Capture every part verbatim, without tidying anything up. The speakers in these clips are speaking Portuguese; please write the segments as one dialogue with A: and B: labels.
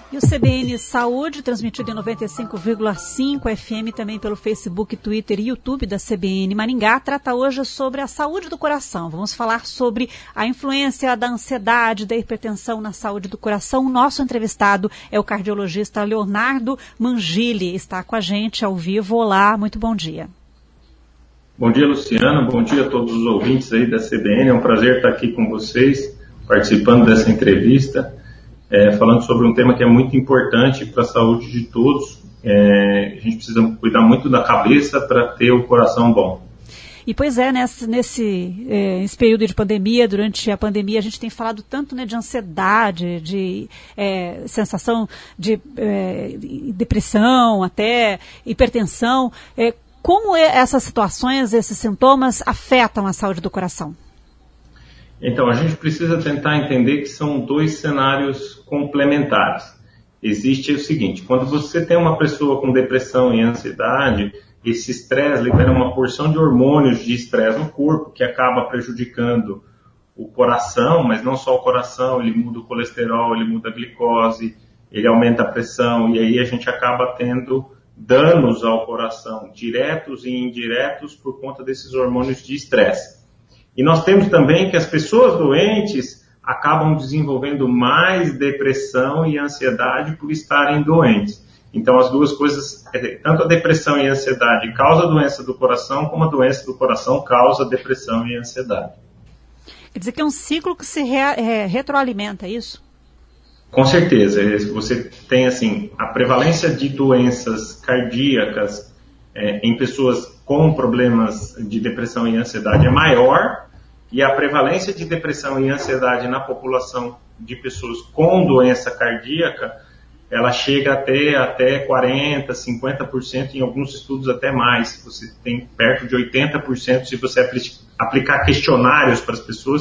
A: E o C B N Saúde, transmitido em noventa e cinco vírgula cinco F M, também pelo Facebook, Twitter e YouTube da C B N Maringá, trata hoje sobre a saúde do coração. Vamos falar sobre a influência da ansiedade, da hipertensão na saúde do coração. O nosso entrevistado é o cardiologista Leonardo Mangili, está com a gente ao vivo. Olá, muito bom dia.
B: Bom dia, Luciano. Bom dia a todos os ouvintes aí da C B N. É um prazer estar aqui com vocês, participando dessa entrevista. É, falando sobre um tema que é muito importante para a saúde de todos. É, a gente precisa cuidar muito da cabeça para ter o coração bom.
A: E pois é, nesse, nesse, é, nesse período de pandemia, durante a pandemia, a gente tem falado tanto, né, de ansiedade, de é, sensação de é, depressão, até hipertensão. É, como essas situações, esses sintomas afetam a saúde do coração?
B: Então, a gente precisa tentar entender que são dois cenários complementares. Existe o seguinte, quando você tem uma pessoa com depressão e ansiedade, esse estresse libera uma porção de hormônios de estresse no corpo, que acaba prejudicando o coração, mas não só o coração, ele muda o colesterol, ele muda a glicose, ele aumenta a pressão, e aí a gente acaba tendo danos ao coração, diretos e indiretos, por conta desses hormônios de estresse. E nós temos também que as pessoas doentes acabam desenvolvendo mais depressão e ansiedade por estarem doentes. Então, as duas coisas, tanto a depressão e a ansiedade causa doença do coração, como a doença do coração causa depressão e ansiedade.
A: Quer dizer que é um ciclo que se re, é, retroalimenta, é isso?
B: Com certeza. Você tem, assim, a prevalência de doenças cardíacas é, em pessoas com problemas de depressão e ansiedade é maior, e a prevalência de depressão e ansiedade na população de pessoas com doença cardíaca, ela chega até, até quarenta por cento, cinquenta por cento, em alguns estudos até mais. Você tem perto de oitenta por cento se você aplicar questionários para as pessoas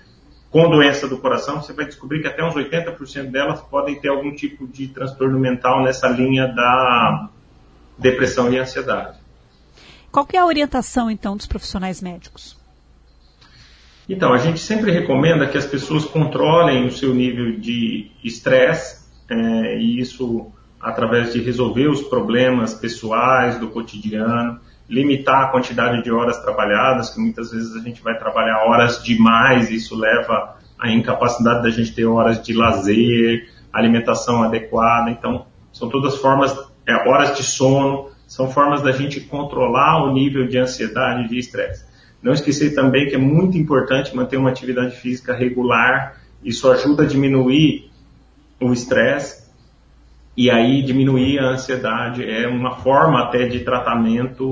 B: com doença do coração, você vai descobrir que até uns oitenta por cento delas podem ter algum tipo de transtorno mental nessa linha da depressão e ansiedade.
A: Qual que é a orientação, então, dos profissionais médicos?
B: Então, a gente sempre recomenda que as pessoas controlem o seu nível de estresse, é, e isso através de resolver os problemas pessoais do cotidiano, limitar a quantidade de horas trabalhadas, que muitas vezes a gente vai trabalhar horas demais, e isso leva à incapacidade da gente ter horas de lazer, alimentação adequada. Então, são todas formas, é, horas de sono, são formas da gente controlar o nível de ansiedade e de estresse. Não esquecer também que é muito importante manter uma atividade física regular. Isso ajuda a diminuir o estresse e aí diminuir a ansiedade. É uma forma até de tratamento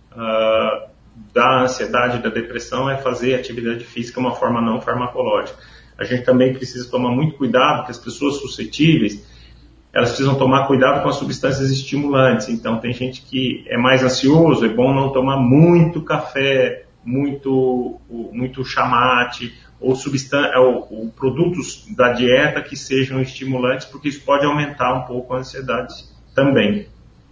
B: uh, da ansiedade e da depressão, é fazer atividade física uma forma não farmacológica. A gente também precisa tomar muito cuidado, porque as pessoas suscetíveis, elas precisam tomar cuidado com as substâncias estimulantes. Então, tem gente que é mais ansioso, é bom não tomar muito café, muito, muito chamate, ou, substan- ou, ou produtos da dieta que sejam estimulantes, porque isso pode aumentar um pouco a ansiedade também.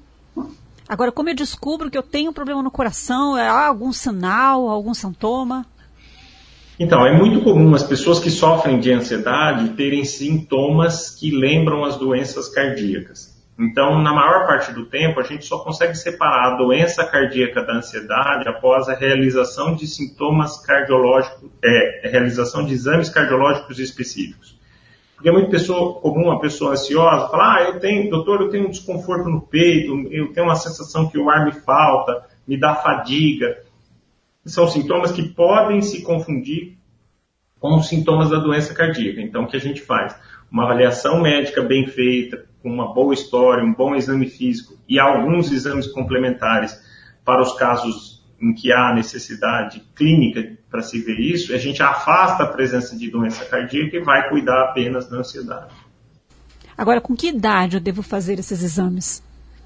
A: Agora, como eu descubro que eu tenho um problema no coração? Há algum sinal, algum sintoma?
B: Então, é muito comum as pessoas que sofrem de ansiedade terem sintomas que lembram as doenças cardíacas. Então, na maior parte do tempo, a gente só consegue separar a doença cardíaca da ansiedade após a realização de sintomas cardiológicos, é, a realização de exames cardiológicos específicos. Porque é muito pessoa, comum a pessoa ansiosa falar, ah, eu tenho, doutor, eu tenho um desconforto no peito, eu tenho uma sensação que o ar me falta, me dá fadiga. São sintomas que podem se confundir com os sintomas da doença cardíaca. Então, o que a gente faz? Uma avaliação médica bem feita, com uma boa história, um bom exame físico e alguns exames complementares para os casos em que há necessidade clínica para se ver isso, a gente afasta a presença de doença cardíaca e vai cuidar apenas da ansiedade.
A: Agora, com que idade eu devo fazer esses exames?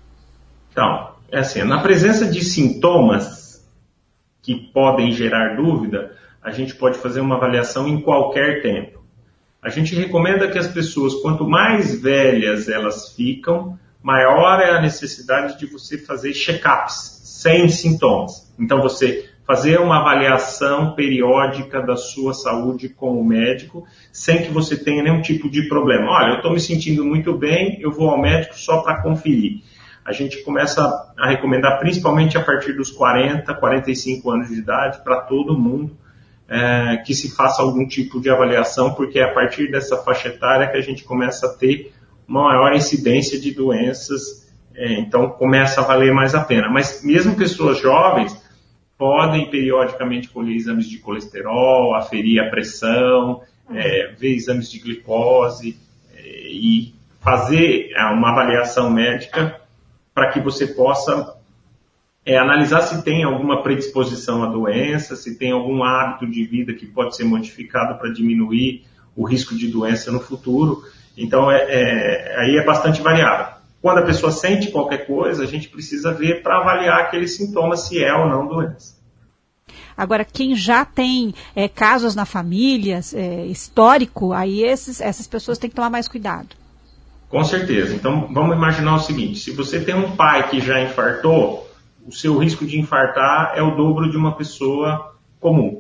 B: Então, é assim, na presença de sintomas que podem gerar dúvida, a gente pode fazer uma avaliação em qualquer tempo. A gente recomenda que as pessoas, quanto mais velhas elas ficam, maior é a necessidade de você fazer check-ups sem sintomas. Então, você fazer uma avaliação periódica da sua saúde com o médico, sem que você tenha nenhum tipo de problema. Olha, eu estou me sentindo muito bem, eu vou ao médico só para conferir. A gente começa a recomendar, principalmente a partir dos quarenta, quarenta e cinco anos de idade, para todo mundo, é, que se faça algum tipo de avaliação, porque é a partir dessa faixa etária que a gente começa a ter uma maior incidência de doenças, é, então começa a valer mais a pena. Mas mesmo pessoas jovens podem periodicamente colher exames de colesterol, aferir a pressão, é, ver exames de glicose é, e fazer uma avaliação médica para que você possa é, analisar se tem alguma predisposição à doença, se tem algum hábito de vida que pode ser modificado para diminuir o risco de doença no futuro. Então, é, é, aí é bastante variável. Quando a pessoa sente qualquer coisa, a gente precisa ver para avaliar aqueles sintomas, se é ou não doença.
A: Agora, quem já tem é, casos na família, é, histórico, aí esses, essas pessoas têm que tomar mais cuidado.
B: Com certeza. Então, vamos imaginar o seguinte, se você tem um pai que já infartou, o seu risco de infartar é o dobro de uma pessoa comum.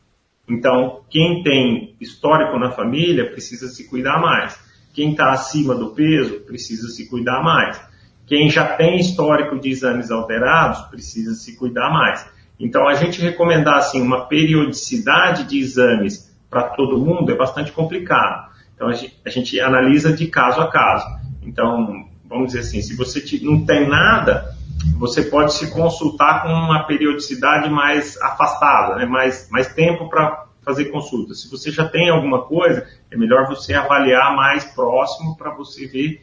B: Então, quem tem histórico na família precisa se cuidar mais. Quem está acima do peso precisa se cuidar mais. Quem já tem histórico de exames alterados precisa se cuidar mais. Então, a gente recomendar assim, uma periodicidade de exames para todo mundo é bastante complicado. Então, a gente, a gente analisa de caso a caso. Então, vamos dizer assim, se você te, não tem nada, você pode se consultar com uma periodicidade mais afastada, né? mais, mais tempo para fazer consulta. Se você já tem alguma coisa, é melhor você avaliar mais próximo para você ver.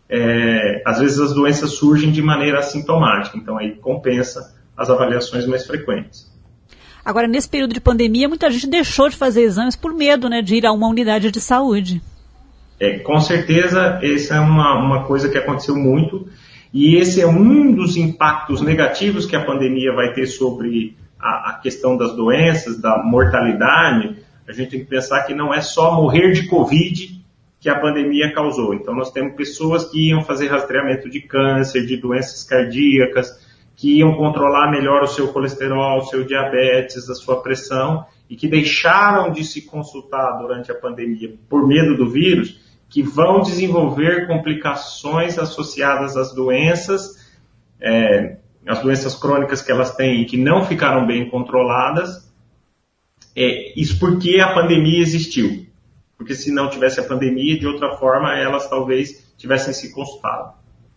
B: É, às vezes as doenças surgem de maneira assintomática, então aí compensa as avaliações mais frequentes.
A: Agora, nesse período de pandemia, muita gente deixou de fazer exames por medo, né, de ir a uma unidade de saúde.
B: É, com certeza, essa é uma, uma coisa que aconteceu muito, e esse é um dos impactos negativos que a pandemia vai ter sobre a, a questão das doenças, da mortalidade. A gente tem que pensar que não é só morrer de Covid que a pandemia causou. Então, nós temos pessoas que iam fazer rastreamento de câncer, de doenças cardíacas, que iam controlar melhor o seu colesterol, o seu diabetes, a sua pressão, e que deixaram de se consultar durante a pandemia por medo do vírus, que vão desenvolver complicações associadas às doenças, é, as doenças crônicas que elas têm e que não ficaram bem controladas. É, isso porque a pandemia existiu. Porque se não tivesse a pandemia, de outra forma, elas talvez tivessem se consultado.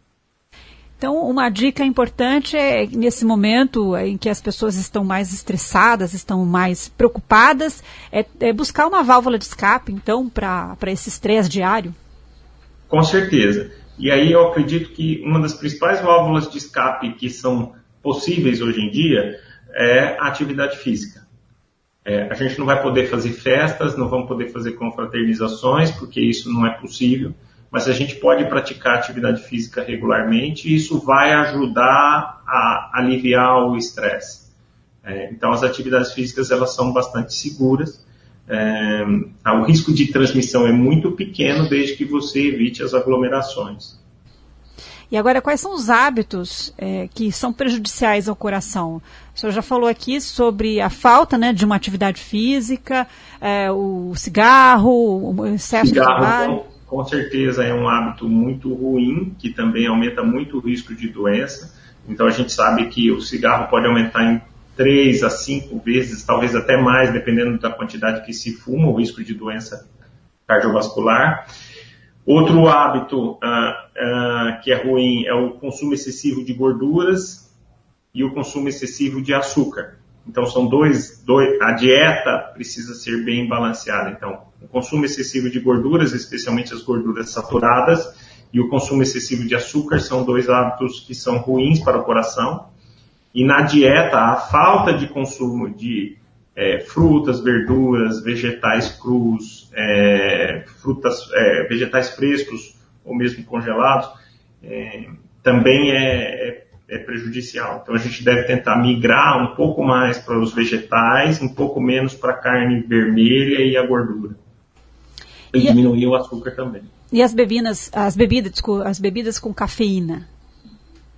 A: Então, uma dica importante é, nesse momento em que as pessoas estão mais estressadas, estão mais preocupadas, é, é buscar uma válvula de escape, então, para esse estresse diário?
B: Com certeza. E aí eu acredito que uma das principais válvulas de escape que são possíveis hoje em dia é a atividade física. É, a gente não vai poder fazer festas, não vamos poder fazer confraternizações, porque isso não é possível. Mas a gente pode praticar atividade física regularmente e isso vai ajudar a aliviar o estresse. É, então, as atividades físicas, elas são bastante seguras. É, o risco de transmissão é muito pequeno desde que você evite as aglomerações.
A: E agora, quais são os hábitos é, que são prejudiciais ao coração? O senhor já falou aqui sobre a falta, né, de uma atividade física, é, o cigarro, o excesso
B: cigarro,
A: de trabalho...
B: Com, com certeza é um hábito muito ruim, que também aumenta muito o risco de doença. Então a gente sabe que o cigarro pode aumentar em três a cinco vezes, talvez até mais, dependendo da quantidade que se fuma, o risco de doença cardiovascular. Outro hábito uh, uh, que é ruim é o consumo excessivo de gorduras e o consumo excessivo de açúcar. Então, são dois, dois, a dieta precisa ser bem balanceada. Então, o consumo excessivo de gorduras, especialmente as gorduras saturadas, e o consumo excessivo de açúcar são dois hábitos que são ruins para o coração. E na dieta, a falta de consumo de é, frutas, verduras, vegetais crus, é, frutas, é, vegetais frescos ou mesmo congelados, é, também é, é, é prejudicial. Então a gente deve tentar migrar um pouco mais para os vegetais, um pouco menos para a carne vermelha e a gordura. E, e diminuir a... o açúcar também.
A: E as bebidas, as bebidas, as bebidas com cafeína?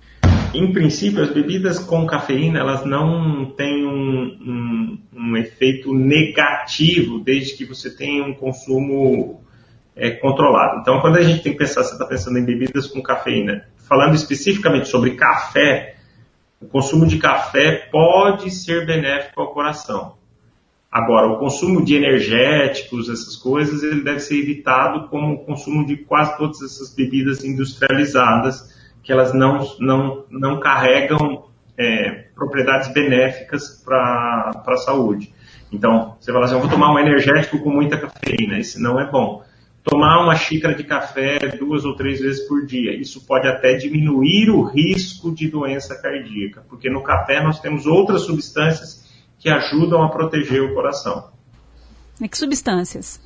B: Em princípio, as bebidas com cafeína, elas não têm um, um, um efeito negativo, desde que você tenha um consumo é, controlado. Então, quando a gente tem que pensar, você está pensando em bebidas com cafeína, falando especificamente sobre café, o consumo de café pode ser benéfico ao coração. Agora, o consumo de energéticos, essas coisas, ele deve ser evitado como o consumo de quase todas essas bebidas industrializadas, que elas não, não, não carregam é, propriedades benéficas para a saúde. Então, você fala assim, eu vou tomar um energético com muita cafeína, isso não é bom. Tomar uma xícara de café duas ou três vezes por dia, isso pode até diminuir o risco de doença cardíaca, porque no café nós temos outras substâncias que ajudam a proteger o coração.
A: E que substâncias?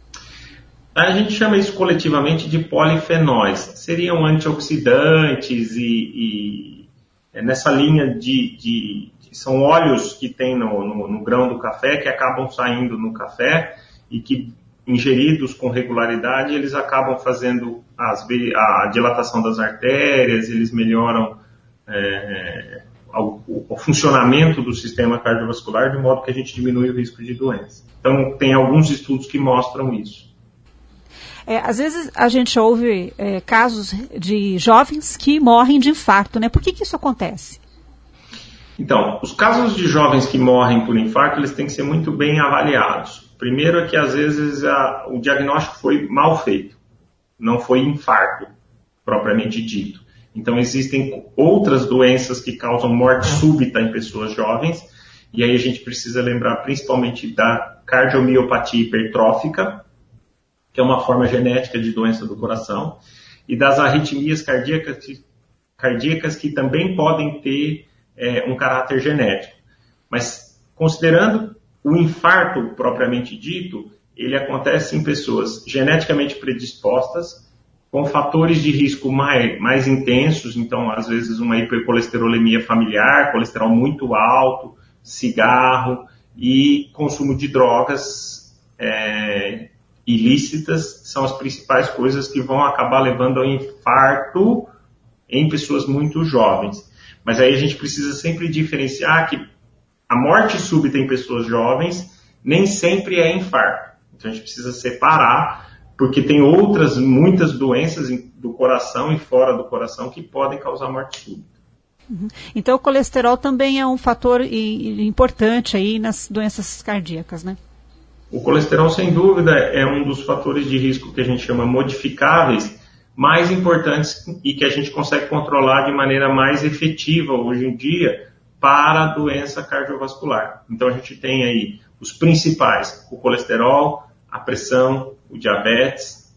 B: A gente chama isso coletivamente de polifenóis. Seriam antioxidantes e, e é nessa linha de, de, de... São óleos que tem no, no, no grão do café, que acabam saindo no café e que, ingeridos com regularidade, eles acabam fazendo as, a dilatação das artérias, eles melhoram é, o, o funcionamento do sistema cardiovascular, de modo que a gente diminui o risco de doença. Então, tem alguns estudos que mostram isso.
A: É, às vezes a gente ouve é, casos de jovens que morrem de infarto, né? Por que que isso acontece?
B: Então, os casos de jovens que morrem por infarto, eles têm que ser muito bem avaliados. Primeiro é que às vezes a, o diagnóstico foi mal feito, não foi infarto propriamente dito. Então existem outras doenças que causam morte súbita em pessoas jovens, e aí a gente precisa lembrar principalmente da cardiomiopatia hipertrófica, que é uma forma genética de doença do coração, e das arritmias cardíacas, cardíacas que também podem ter é, um caráter genético. Mas considerando o infarto propriamente dito, ele acontece em pessoas geneticamente predispostas, com fatores de risco mais, mais intensos, então às vezes uma hipercolesterolemia familiar, colesterol muito alto, cigarro e consumo de drogas é, ilícitas são as principais coisas que vão acabar levando ao infarto em pessoas muito jovens. Mas aí a gente precisa sempre diferenciar que a morte súbita em pessoas jovens nem sempre é infarto. Então a gente precisa separar, porque tem outras, muitas doenças do coração e fora do coração que podem causar morte súbita.
A: Uhum. Então o colesterol também é um fator importante aí nas doenças cardíacas, né?
B: O colesterol, sem dúvida, é um dos fatores de risco que a gente chama modificáveis mais importantes e que a gente consegue controlar de maneira mais efetiva hoje em dia para a doença cardiovascular. Então a gente tem aí os principais, o colesterol, a pressão, o diabetes,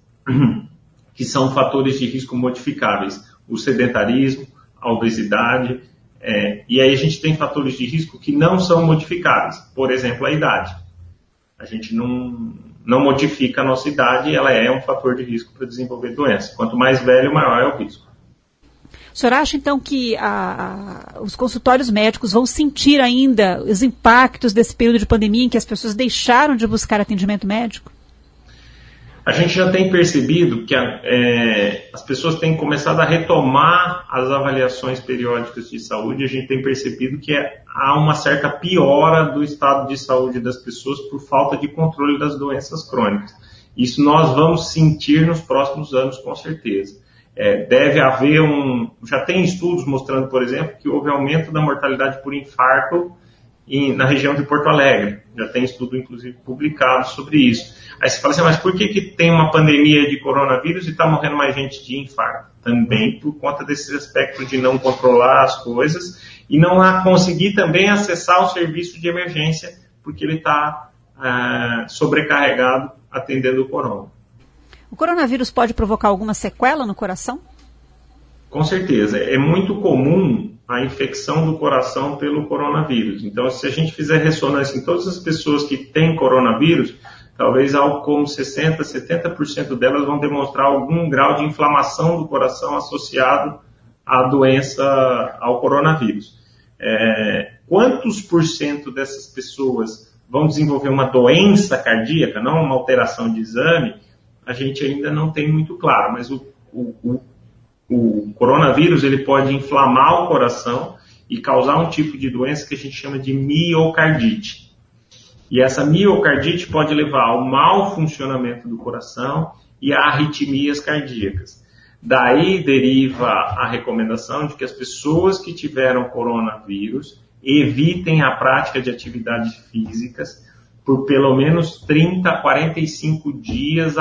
B: que são fatores de risco modificáveis, o sedentarismo, a obesidade, é, e aí a gente tem fatores de risco que não são modificáveis, por exemplo, a idade. A gente não, não modifica a nossa idade, ela é um fator de risco para desenvolver doença. Quanto mais velho, maior é o risco.
A: O senhor acha, então, que a, a, os consultórios médicos vão sentir ainda os impactos desse período de pandemia em que as pessoas deixaram de buscar atendimento médico?
B: A gente já tem percebido que a, é, as pessoas têm começado a retomar as avaliações periódicas de saúde. A gente tem percebido que é, há uma certa piora do estado de saúde das pessoas por falta de controle das doenças crônicas. Isso nós vamos sentir nos próximos anos, com certeza. É, deve haver um... Já tem estudos mostrando, por exemplo, que houve aumento da mortalidade por infarto em, na região de Porto Alegre. Já tem estudo, inclusive, publicado sobre isso. Aí você fala assim, mas por que, que tem uma pandemia de coronavírus e está morrendo mais gente de infarto? Também por conta desse aspecto de não controlar as coisas e não conseguir também acessar o serviço de emergência, porque ele está ah, sobrecarregado atendendo o corona.
A: O coronavírus pode provocar alguma sequela no coração?
B: Com certeza. É muito comum a infecção do coração pelo coronavírus. Então, se a gente fizer ressonância em todas as pessoas que têm coronavírus, talvez algo como sessenta por cento, setenta por cento delas vão demonstrar algum grau de inflamação do coração associado à doença, ao coronavírus. É, quantos por cento dessas pessoas vão desenvolver uma doença cardíaca, não uma alteração de exame, a gente ainda não tem muito claro, mas o, o, o coronavírus ele pode inflamar o coração e causar um tipo de doença que a gente chama de miocardite. E essa miocardite pode levar ao mau funcionamento do coração e a arritmias cardíacas. Daí deriva a recomendação de que as pessoas que tiveram coronavírus evitem a prática de atividades físicas por pelo menos trinta a quarenta e cinco dias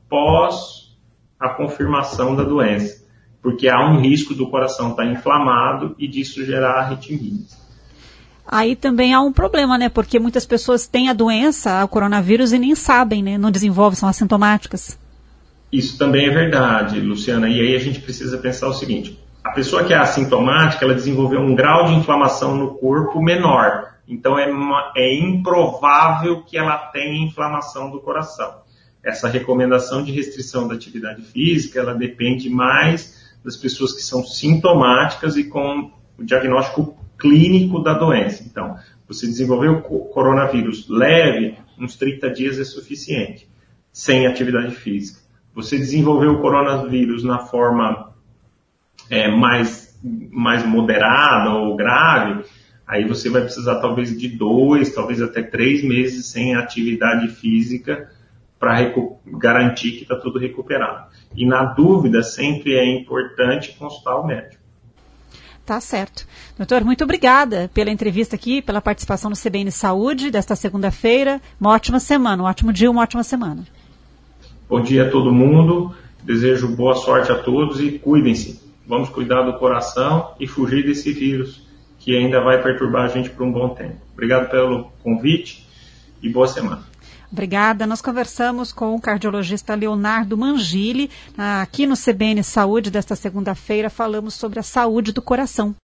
B: após a confirmação da doença, porque há um risco do coração estar inflamado e disso gerar arritmias.
A: Aí também há um problema, né? Porque muitas pessoas têm a doença, o coronavírus, e nem sabem, né? Não desenvolvem, são assintomáticas.
B: Isso também é verdade, Luciana. E aí a gente precisa pensar o seguinte: a pessoa que é assintomática, ela desenvolveu um grau de inflamação no corpo menor. Então é, uma, é improvável que ela tenha inflamação do coração. Essa recomendação de restrição da atividade física, ela depende mais das pessoas que são sintomáticas e com o diagnóstico clínico da doença. Então, você desenvolveu o coronavírus leve, uns trinta dias é suficiente, sem atividade física. Você desenvolveu o coronavírus na forma é, mais, mais moderada ou grave, aí você vai precisar talvez de dois, talvez até três meses sem atividade física para recu- garantir que está tudo recuperado. E na dúvida, sempre é importante consultar o médico.
A: Tá certo. Doutor, muito obrigada pela entrevista aqui, pela participação no C B N Saúde desta segunda-feira. Uma ótima semana, um ótimo dia, uma ótima semana.
B: Bom dia a todo mundo. Desejo boa sorte a todos e cuidem-se. Vamos cuidar do coração e fugir desse vírus que ainda vai perturbar a gente por um bom tempo. Obrigado pelo convite e boa semana.
A: Obrigada. Nós conversamos com o cardiologista Leonardo Mangili. Aqui no C B N Saúde desta segunda-feira falamos sobre a saúde do coração.